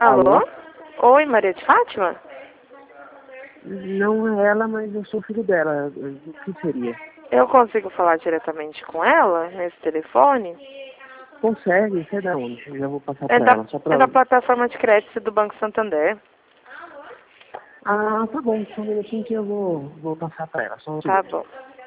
Alô? Alô? Oi, Maria de Fátima? Não é ela, mas eu sou filho dela. O que seria? Eu consigo falar diretamente com ela nesse telefone? Consegue? Você é da onde? Eu já vou passar É pra da, ela. Só pra... é da plataforma de crédito do Banco Santander. Ah, tá bom. Só um minutinho que eu vou passar pra ela. Só um Tá segundo. bom.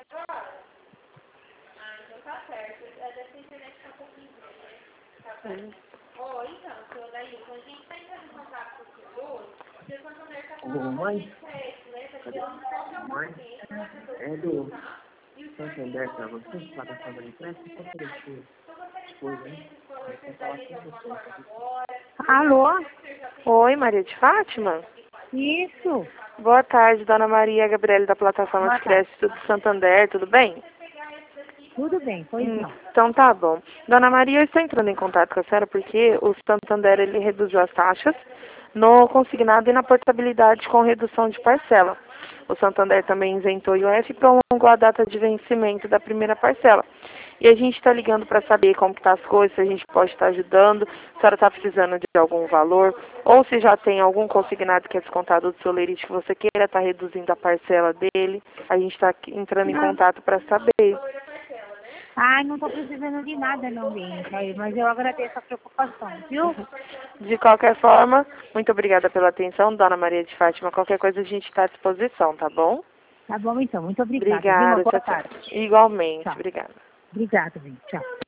Ô, mãe? Cadê? Mãe? É do Santander pra você? Plataforma de crédito? Só pra deixar coisa, hein? Eu quero falar com você. Alô? Oi, Maria de Fátima? Isso. Boa tarde, Dona Maria Gabriele da plataforma Boa de tarde. crédito do Santander, tudo bem? Tudo bem, pois não. Então tá bom. Dona Maria, eu estou entrando em contato com a senhora porque o Santander ele reduziu as taxas no consignado e na portabilidade com redução de parcela. O Santander também isentou o IOF e prolongou a data de vencimento da primeira parcela. E a gente está ligando para saber como que tá as coisas, se a gente pode estar ajudando, se a senhora está precisando de algum valor, ou se já tem algum consignado que é descontado do seu lerite que você queira estar reduzindo a parcela dele. A gente está entrando em Não. contato para saber. Ai, não estou precisando de nada não, bem, mas eu agradeço a preocupação, viu? De qualquer forma, muito obrigada pela atenção, Dona Maria de Fátima. Qualquer coisa a gente está à disposição, tá bom? Tá bom então, muito obrigada, viu? Uma Obrigada, boa tchau, tchau. tarde. Igualmente, Tchau. obrigada. Obrigada, bem, tchau.